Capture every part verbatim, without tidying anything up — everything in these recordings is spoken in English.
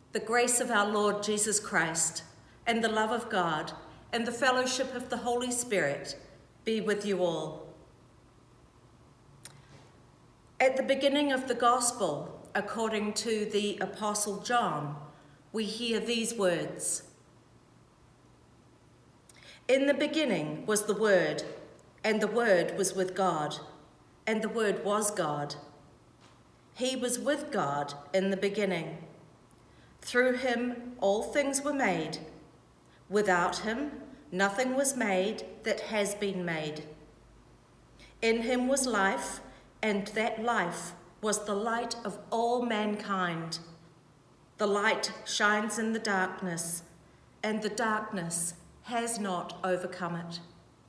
The grace of our Lord Jesus Christ, and the love of God, and the fellowship of the Holy Spirit be with you all. At the beginning of the Gospel, according to the Apostle John, we hear these words. In the beginning was the Word, and the Word was with God, and the Word was God. He was with God in the beginning. Through him all things were made. Without him nothing was made that has been made. In him was life, and that life was the light of all mankind. The light shines in the darkness, and the darkness has not overcome it.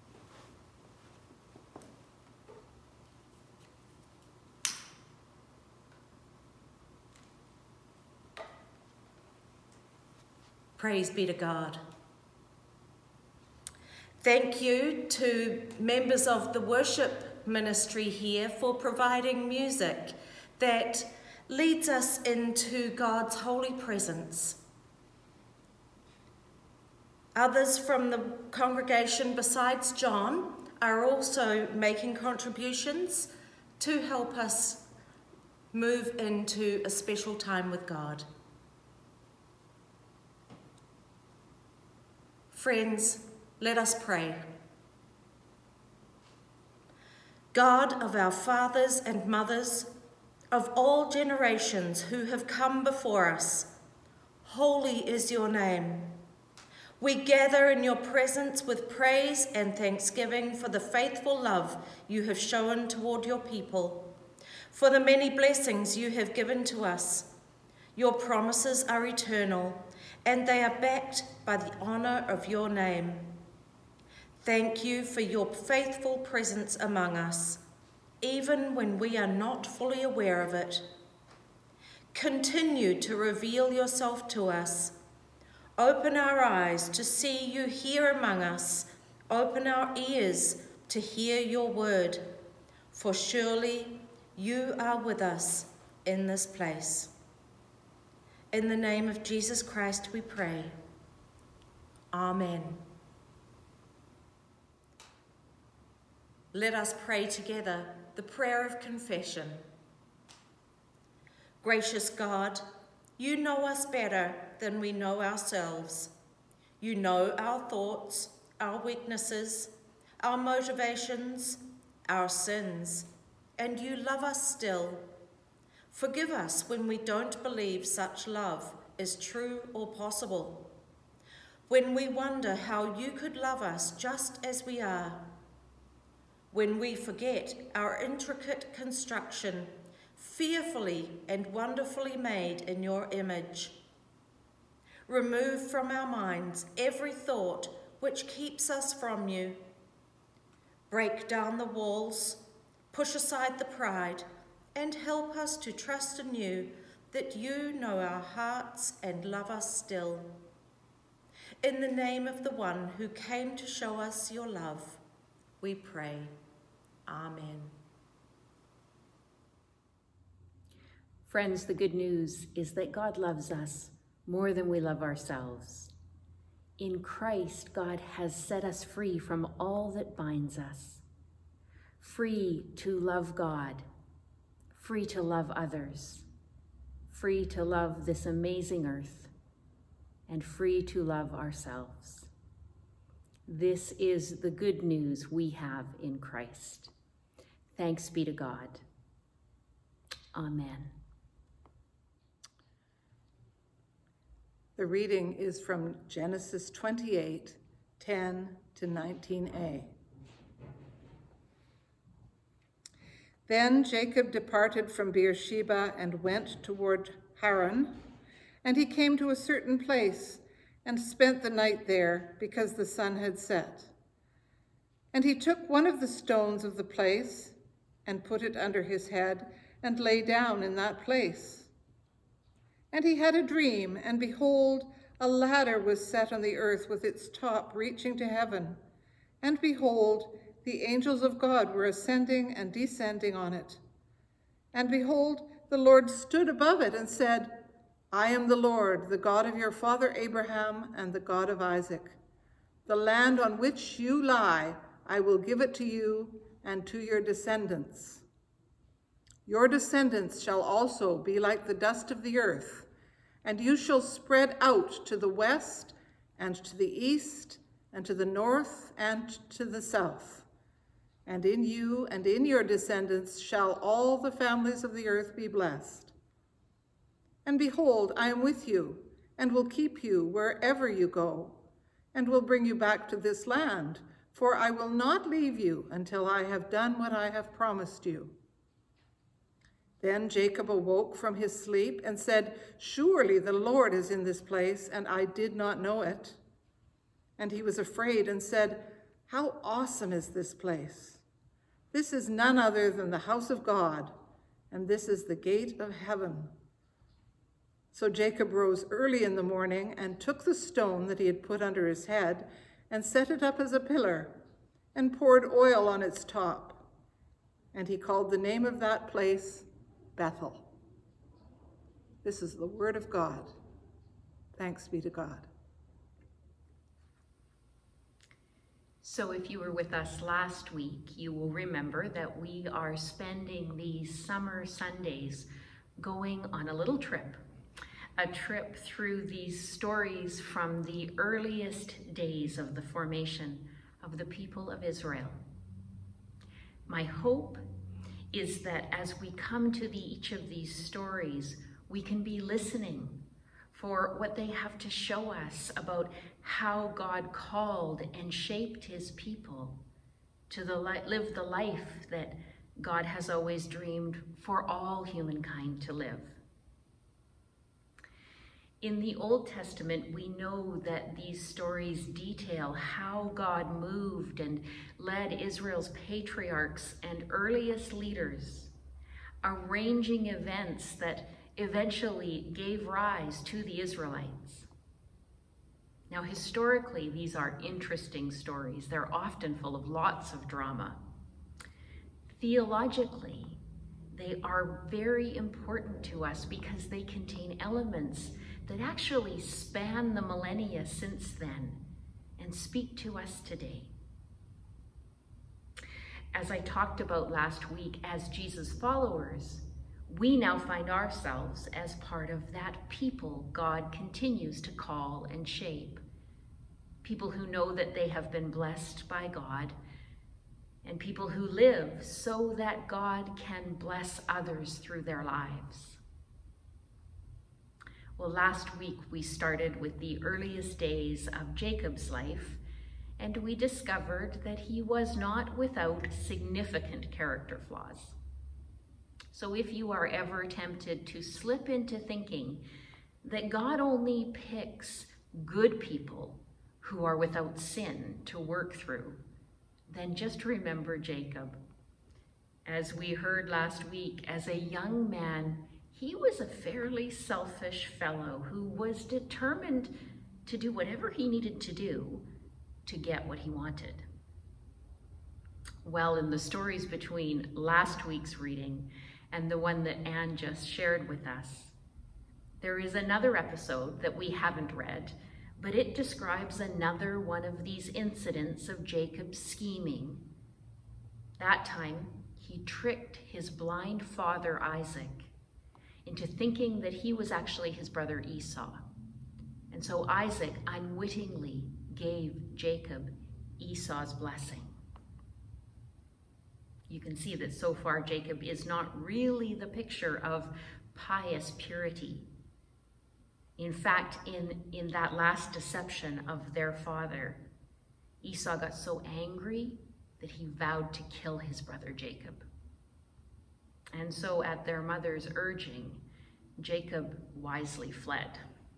Praise be to God. Thank you to members of the worship ministry here for providing music that leads us into God's holy presence. Others from the congregation besides John are also making contributions to help us move into a special time with God. Friends, let us pray. God of our fathers and mothers, of all generations who have come before us, holy is your name. We gather in your presence with praise and thanksgiving for the faithful love you have shown toward your people, for the many blessings you have given to us. Your promises are eternal, and they are backed by the honor of your name. Thank you for your faithful presence among us, even when we are not fully aware of it. Continue to reveal yourself to us. Open our eyes to see you here among us. Open our ears to hear your word, for surely you are with us in this place. In the name of Jesus Christ we pray. Amen. Let us pray together the prayer of confession. Gracious God, you know us better than we know ourselves. You know our thoughts, our weaknesses, our motivations, our sins, and you love us still. Forgive us when we don't believe such love is true or possible, when we wonder how you could love us just as we are, when we forget our intricate construction, fearfully and wonderfully made in your image. Remove from our minds every thought which keeps us from you. Break down the walls, push aside the pride, and help us to trust anew that you know our hearts and love us still. In the name of the one who came to show us your love, we pray. Amen. Friends, the good news is that God loves us more than we love ourselves. In Christ, God has set us free from all that binds us, free to love God, free to love others, free to love this amazing earth, and free to love ourselves. This is the good news we have in Christ. Thanks be to God. Amen. The reading is from Genesis twenty-eight, ten to nineteen a. Then Jacob departed from Beersheba and went toward Haran, and he came to a certain place and spent the night there because the sun had set. And he took one of the stones of the place and put it under his head and lay down in that place. And he had a dream, and behold, a ladder was set on the earth with its top reaching to heaven. And behold, the angels of God were ascending and descending on it. And behold, the Lord stood above it and said, I am the Lord, the God of your father Abraham and the God of Isaac. The land on which you lie, I will give it to you and to your descendants. Your descendants shall also be like the dust of the earth, and you shall spread out to the west and to the east and to the north and to the south. And in you and in your descendants shall all the families of the earth be blessed. And behold, I am with you, and will keep you wherever you go, and will bring you back to this land, for I will not leave you until I have done what I have promised you. Then Jacob awoke from his sleep and said, Surely the Lord is in this place, and I did not know it. And he was afraid and said, How awesome is this place! This is none other than the house of God, and this is the gate of heaven. So Jacob rose early in the morning and took the stone that he had put under his head and set it up as a pillar and poured oil on its top. And he called the name of that place Bethel. This is the word of God. Thanks be to God. So if you were with us last week, you will remember that we are spending these summer Sundays going on a little trip. A trip through these stories from the earliest days of the formation of the people of Israel. My hope is that as we come to the, each of these stories, we can be listening for what they have to show us about how God called and shaped his people to the li- live the life that God has always dreamed for all humankind to live. In the Old Testament, we know that these stories detail how God moved and led Israel's patriarchs and earliest leaders, arranging events that eventually gave rise to the Israelites. Now, historically, these are interesting stories. They're often full of lots of drama. Theologically, they are very important to us because they contain elements that actually span the millennia since then and speak to us today. As I talked about last week, as Jesus followers, we now find ourselves as part of that people God continues to call and shape. People who know that they have been blessed by God, and people who live so that God can bless others through their lives. Well, last week we started with the earliest days of Jacob's life, and we discovered that he was not without significant character flaws. So if you are ever tempted to slip into thinking that God only picks good people who are without sin to work through, then just remember Jacob. As we heard last week, as a young man, he was a fairly selfish fellow who was determined to do whatever he needed to do to get what he wanted. Well, in the stories between last week's reading and the one that Anne just shared with us, there is another episode that we haven't read, but it describes another one of these incidents of Jacob's scheming. That time, he tricked his blind father, Isaac, into thinking that he was actually his brother Esau. And so Isaac unwittingly gave Jacob Esau's blessing. You can see that so far Jacob is not really the picture of pious purity. In fact, in, in that last deception of their father, Esau got so angry that he vowed to kill his brother Jacob. And so at their mother's urging, Jacob wisely fled.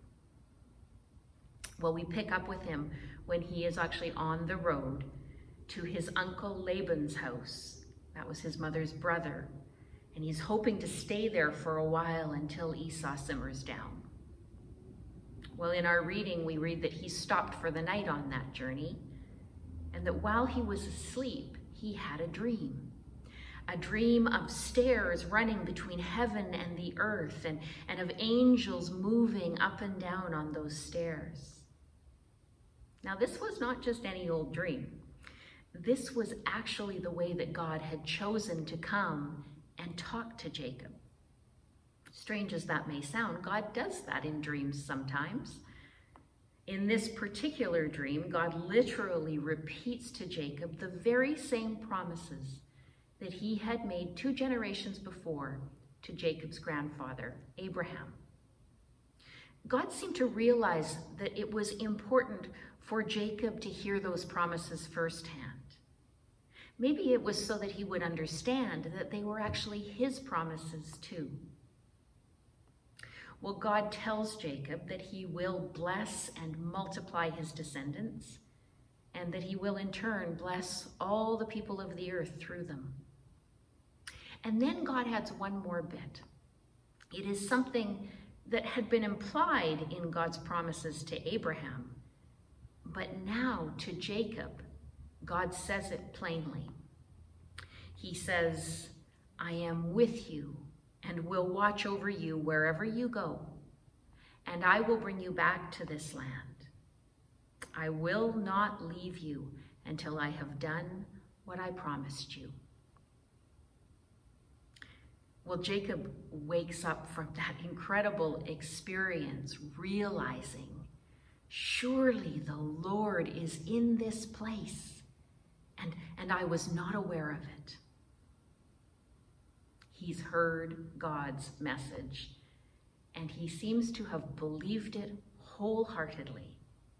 Well, we pick up with him when he is actually on the road to his uncle Laban's house. That was his mother's brother. And he's hoping to stay there for a while until Esau simmers down. Well, in our reading, we read that he stopped for the night on that journey, and that while he was asleep, he had a dream. a dream of stairs running between heaven and the earth, and, and of angels moving up and down on those stairs. Now, this was not just any old dream. This was actually the way that God had chosen to come and talk to Jacob. Strange as that may sound, God does that in dreams sometimes. In this particular dream, God literally repeats to Jacob the very same promises that he had made two generations before to Jacob's grandfather, Abraham. God seemed to realize that it was important for Jacob to hear those promises firsthand. Maybe it was so that he would understand that they were actually his promises too. Well, God tells Jacob that he will bless and multiply his descendants, and that he will in turn bless all the people of the earth through them. And then God adds one more bit. It is something that had been implied in God's promises to Abraham, but now to Jacob, God says it plainly. He says, I am with you and will watch over you wherever you go, and I will bring you back to this land. I will not leave you until I have done what I promised you. Well, Jacob wakes up from that incredible experience, realizing, surely the Lord is in this place, and, and I was not aware of it. He's heard God's message, and he seems to have believed it wholeheartedly.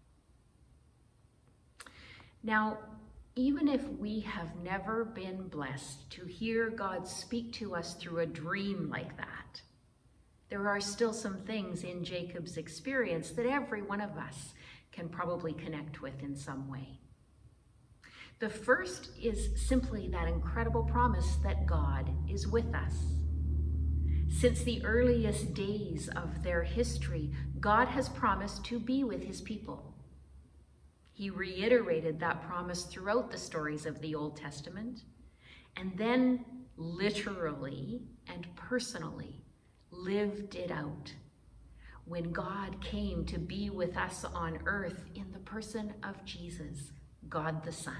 Now, even if we have never been blessed to hear God speak to us through a dream like that, there are still some things in Jacob's experience that every one of us can probably connect with in some way. The first is simply that incredible promise that God is with us. Since the earliest days of their history, God has promised to be with his people. He reiterated that promise throughout the stories of the Old Testament, and then literally and personally lived it out when God came to be with us on earth in the person of Jesus, God the Son.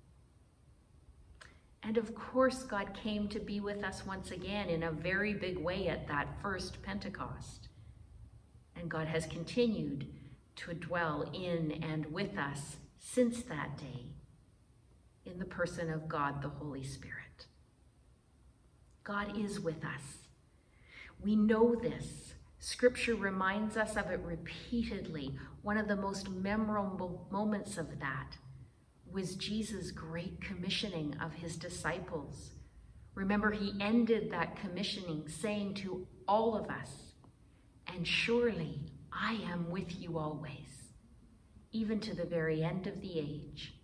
And of course, God came to be with us once again in a very big way at that first Pentecost. And God has continued to dwell in and with us since that day in the person of God, the Holy Spirit. God is with us. We know this. Scripture reminds us of it repeatedly. One of the most memorable moments of that was Jesus' great commissioning of his disciples. Remember, he ended that commissioning saying to all of us, "And surely I am with you always, even to the very end of the age."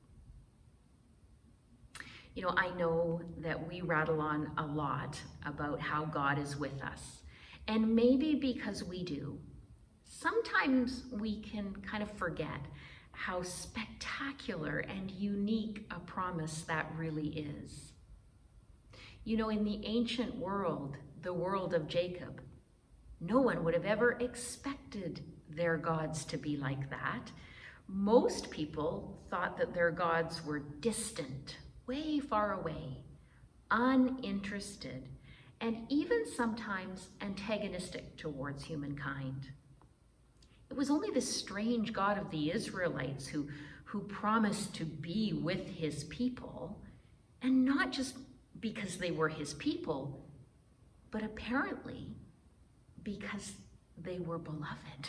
You know, I know that we rattle on a lot about how God is with us. And maybe because we do, sometimes we can kind of forget how spectacular and unique a promise that really is. You know, in the ancient world, the world of Jacob, no one would have ever expected their gods to be like that. Most people thought that their gods were distant, way far away, uninterested, and even sometimes antagonistic towards humankind. It was only this strange God of the Israelites who, who promised to be with his people, and not just because they were his people, but apparently because they were beloved.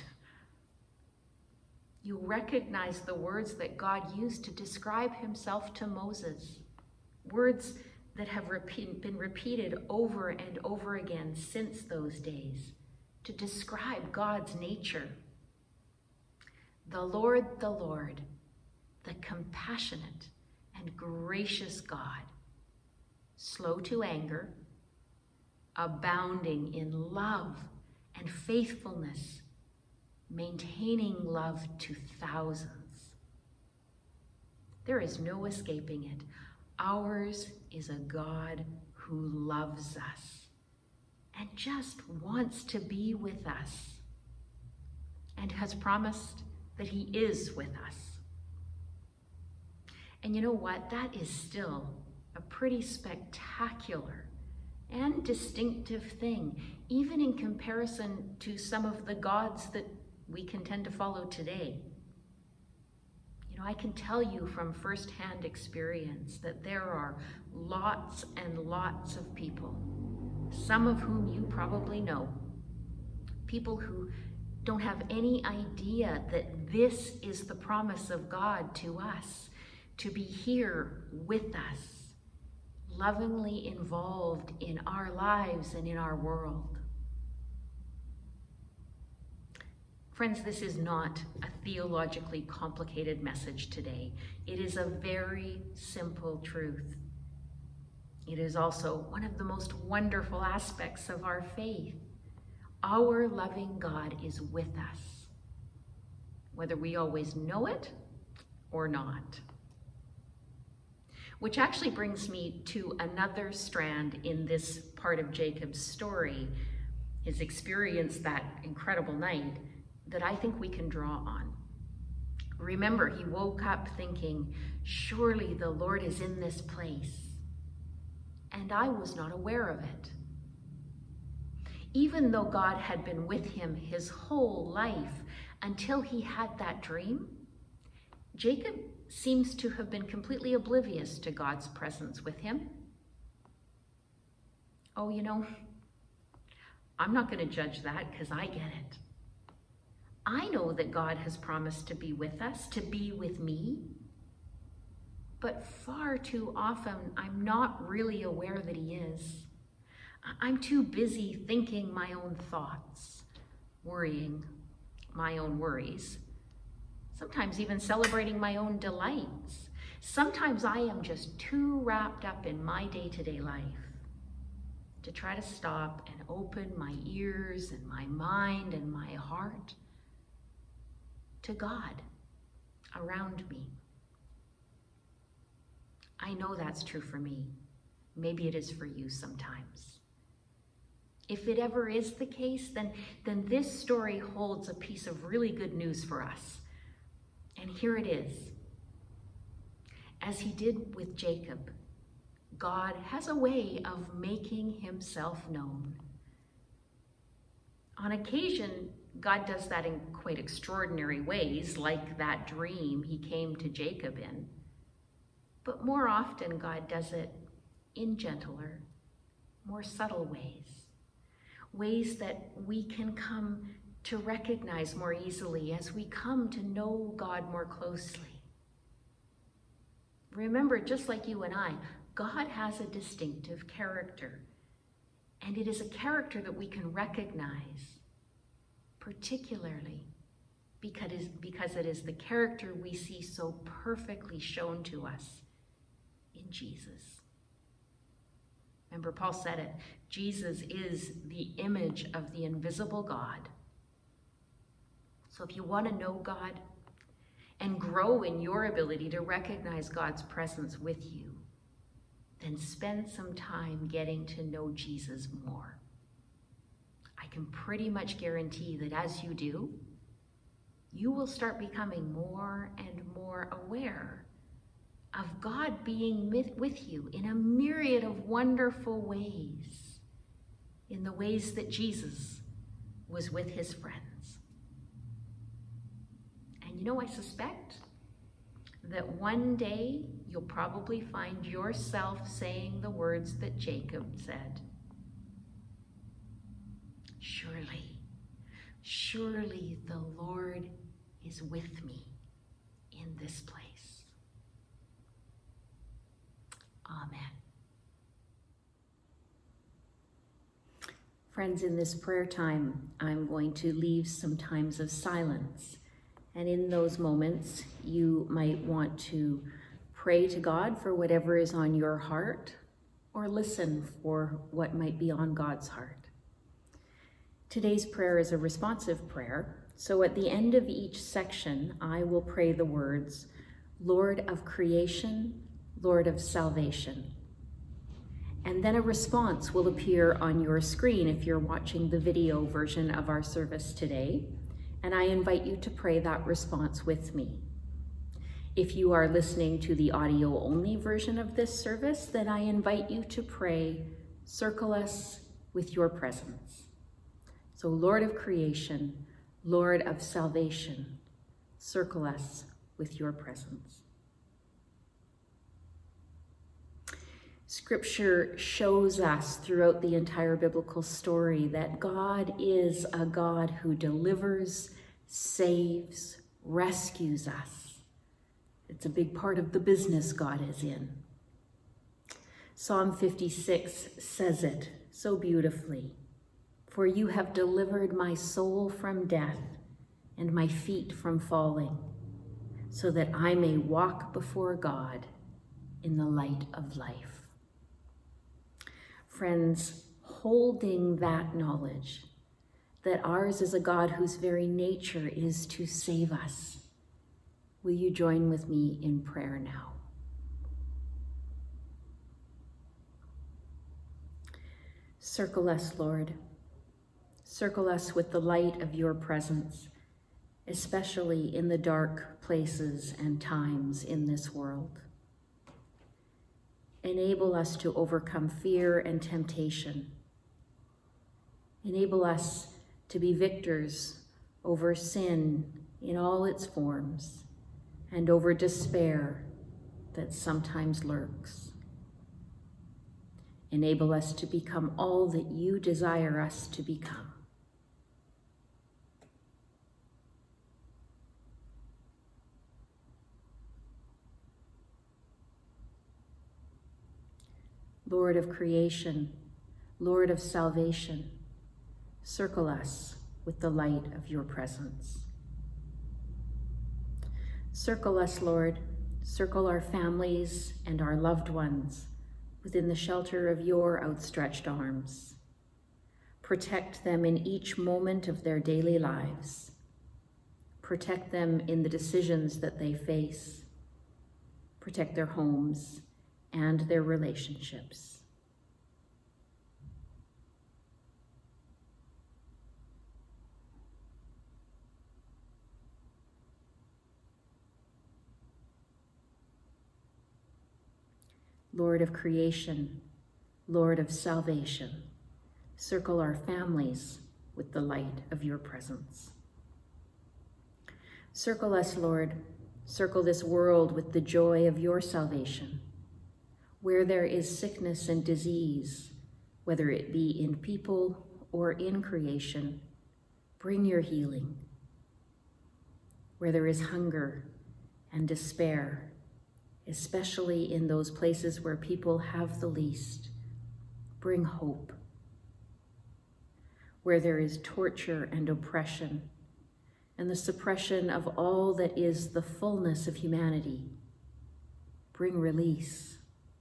You recognize the words that God used to describe himself to Moses, words that have repeat, been repeated over and over again since those days to describe God's nature. The Lord, the Lord, the compassionate and gracious God, slow to anger, abounding in love and faithfulness, maintaining love to thousands. There is no escaping it. Ours is a God who loves us and just wants to be with us and has promised that he is with us. And you know what? That is still a pretty spectacular and distinctive thing, even in comparison to some of the gods that we can tend to follow today. You know, I can tell you from firsthand experience that there are lots and lots of people, some of whom you probably know, people who don't have any idea that this is the promise of God to us, to be here with us, lovingly involved in our lives and in our world. Friends, this is not a theologically complicated message today. It is a very simple truth. It is also one of the most wonderful aspects of our faith. Our loving God is with us, whether we always know it or not. Which actually brings me to another strand in this part of Jacob's story, his experience that incredible night, that I think we can draw on. Remember, he woke up thinking, surely the Lord is in this place, and I was not aware of it. Even though God had been with him his whole life until he had that dream, Jacob seems to have been completely oblivious to God's presence with him. Oh, you know, I'm not going to judge that because I get it. I know that God has promised to be with us, to be with me, but far too often I'm not really aware that he is. I'm too busy thinking my own thoughts, worrying my own worries, sometimes even celebrating my own delights. Sometimes I am just too wrapped up in my day-to-day life to try to stop and open my ears and my mind and my heart to God around me. I know that's true for me. Maybe it is for you sometimes. If it ever is the case, then, then this story holds a piece of really good news for us. And here it is. As he did with Jacob, God has a way of making himself known. On occasion, God does that in quite extraordinary ways, like that dream he came to Jacob in. But more often, God does it in gentler, more subtle ways. Ways that we can come to recognize more easily as we come to know God more closely. Remember, just like you and I, God has a distinctive character. And it is a character that we can recognize, particularly because it is, because it is the character we see so perfectly shown to us in Jesus. Remember, Paul said it, Jesus is the image of the invisible God. So if you want to know God and grow in your ability to recognize God's presence with you, then spend some time getting to know Jesus more. I can pretty much guarantee that as you do, you will start becoming more and more aware of God being with you in a myriad of wonderful ways, in the ways that Jesus was with his friends. And you know, I suspect that one day you'll probably find yourself saying the words that Jacob said. Surely, surely the Lord is with me in this place. Amen. Friends, in this prayer time, I'm going to leave some times of silence. And in those moments, you might want to pray to God for whatever is on your heart, or listen for what might be on God's heart. Today's prayer is a responsive prayer, so at the end of each section, I will pray the words, Lord of creation, Lord of salvation. And then a response will appear on your screen if you're watching the video version of our service today. And I invite you to pray that response with me. If you are listening to the audio-only version of this service, then I invite you to pray, "Circle us with your presence." So, Lord of creation, Lord of salvation, circle us with your presence. Scripture shows us throughout the entire biblical story that God is a God who delivers, saves, rescues us. It's a big part of the business God is in. Psalm fifty-six says it so beautifully. "For you have delivered my soul from death and my feet from falling, so that I may walk before God in the light of life." Friends, holding that knowledge that ours is a God whose very nature is to save us, will you join with me in prayer now? Circle us, Lord. Circle us with the light of your presence, especially in the dark places and times in this world. Enable us to overcome fear and temptation. Enable us to be victors over sin in all its forms and over despair that sometimes lurks. Enable us to become all that you desire us to become. Lord of creation, Lord of salvation, circle us with the light of your presence. Circle us, Lord, circle our families and our loved ones within the shelter of your outstretched arms. Protect them in each moment of their daily lives. Protect them in the decisions that they face. Protect their homes and their relationships. Lord of creation, Lord of salvation, circle our families with the light of your presence. Circle us, Lord, circle this world with the joy of your salvation. Where there is sickness and disease, whether it be in people or in creation, bring your healing. Where there is hunger and despair, especially in those places where people have the least, bring hope. Where there is torture and oppression and the suppression of all that is the fullness of humanity, bring release.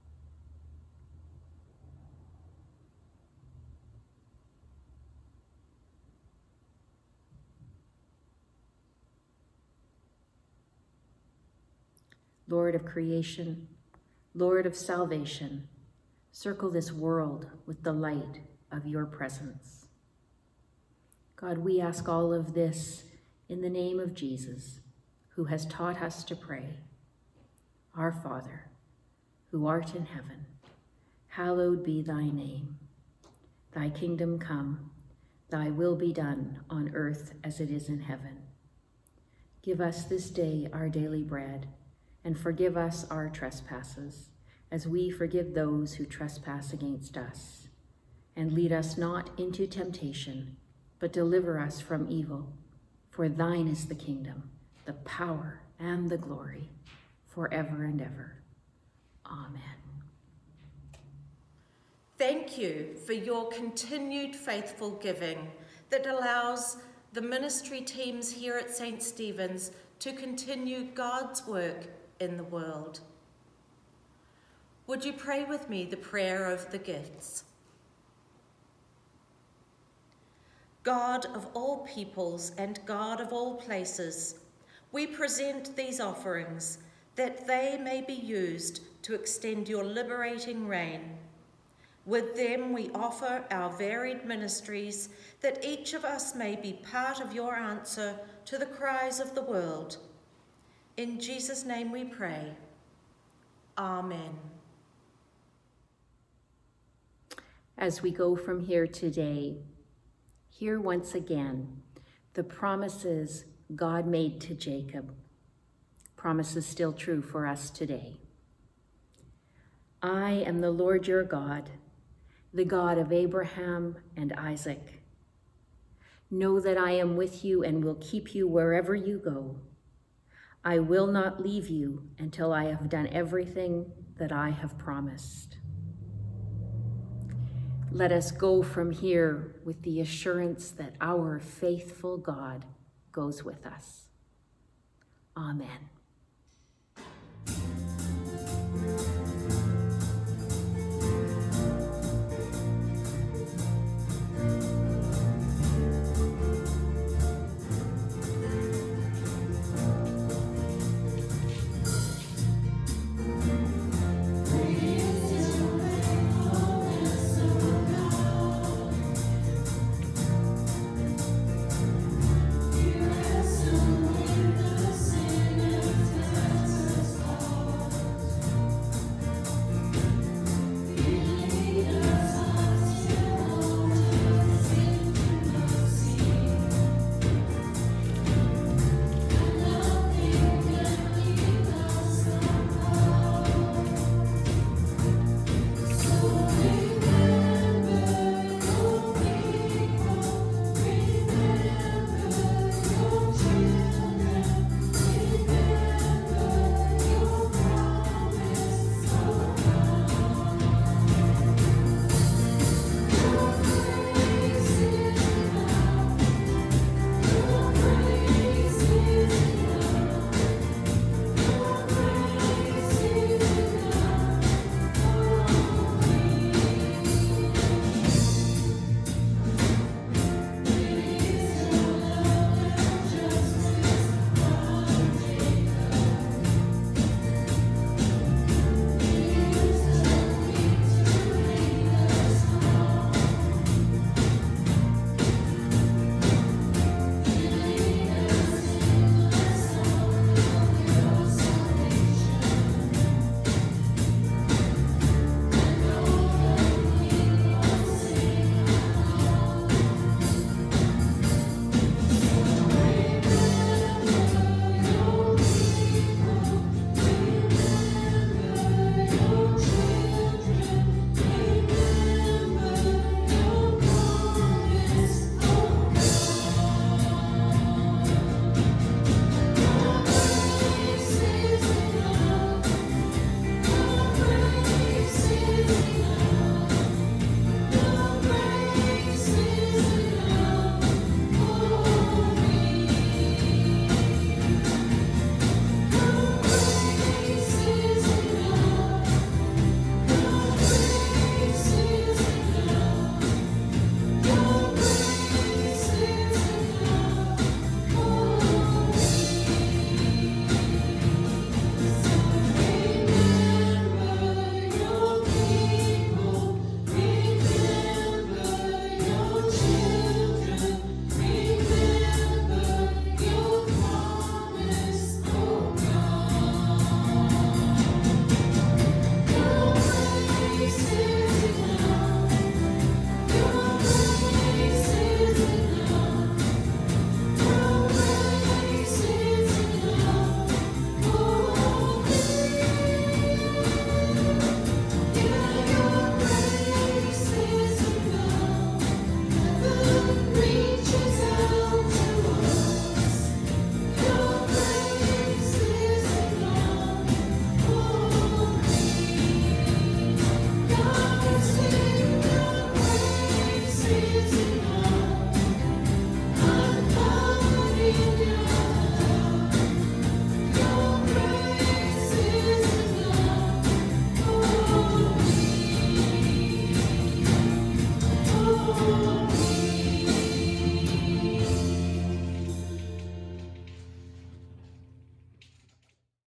Lord of creation, Lord of salvation, circle this world with the light of your presence. God, we ask all of this in the name of Jesus, who has taught us to pray. Our Father, who art in heaven, hallowed be thy name. Thy kingdom come, thy will be done on earth as it is in heaven. Give us this day our daily bread, and forgive us our trespasses, as we forgive those who trespass against us. And lead us not into temptation, but deliver us from evil. For thine is the kingdom, the power, and the glory, forever and ever. Amen. Thank you for your continued faithful giving that allows the ministry teams here at Saint Stephen's to continue God's work in the world. Would you pray with me the prayer of the gifts? God of all peoples and God of all places, we present these offerings that they may be used to extend your liberating reign. With them we offer our varied ministries, that each of us may be part of your answer to the cries of the world. In Jesus' name we pray. Amen. As we go from here today, hear once again the promises God made to Jacob. Promises still true for us today. I am the Lord your God, the God of Abraham and Isaac. Know that I am with you and will keep you wherever you go. I will not leave you until I have done everything that I have promised. Let us go from here with the assurance that our faithful God goes with us. Amen.